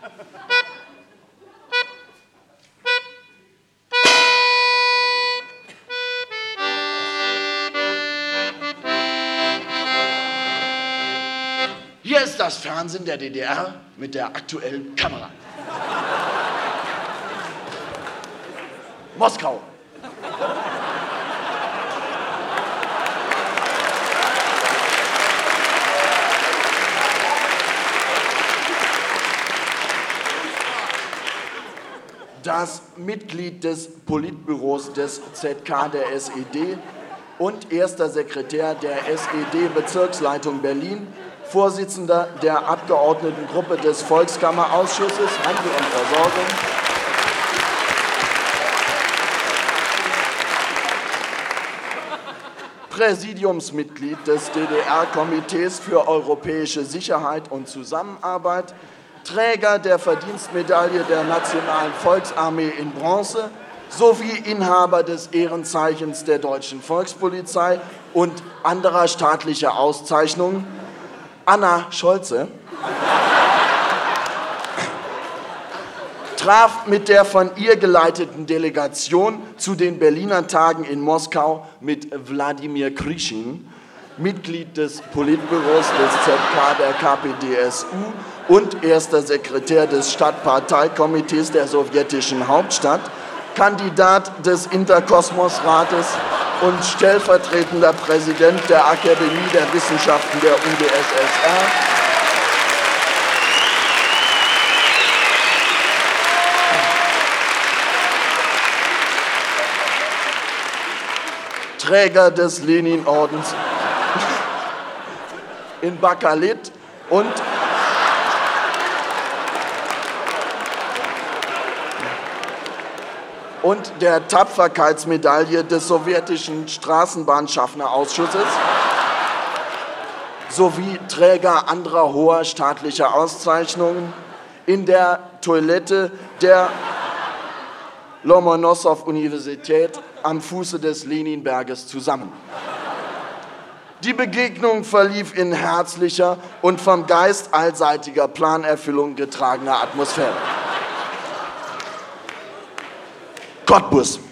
Hier ist das Fernsehen der DDR mit der aktuellen Kamera. Moskau. Das Mitglied des Politbüros des ZK der SED und erster Sekretär der SED-Bezirksleitung Berlin, Vorsitzender der Abgeordnetengruppe des Volkskammerausschusses Handel und Versorgung, Präsidiumsmitglied des DDR-Komitees für europäische Sicherheit und Zusammenarbeit, Träger der Verdienstmedaille der Nationalen Volksarmee in Bronze sowie Inhaber des Ehrenzeichens der Deutschen Volkspolizei und anderer staatlicher Auszeichnungen, Anna Scholze, traf mit der von ihr geleiteten Delegation zu den Berliner Tagen in Moskau mit Wladimir Krischin, Mitglied des Politbüros des ZK der KPDSU und erster Sekretär des Stadtparteikomitees der sowjetischen Hauptstadt, Kandidat des Interkosmosrates und stellvertretender Präsident der Akademie der Wissenschaften der UdSSR, Träger des Leninordens in Bakalit und der Tapferkeitsmedaille des sowjetischen Straßenbahnschaffnerausschusses sowie Träger anderer hoher staatlicher Auszeichnungen in der Toilette der Lomonossow-Universität am Fuße des Leninberges zusammen. Die Begegnung verlief in herzlicher und vom Geist allseitiger Planerfüllung getragener Atmosphäre. Cottbus.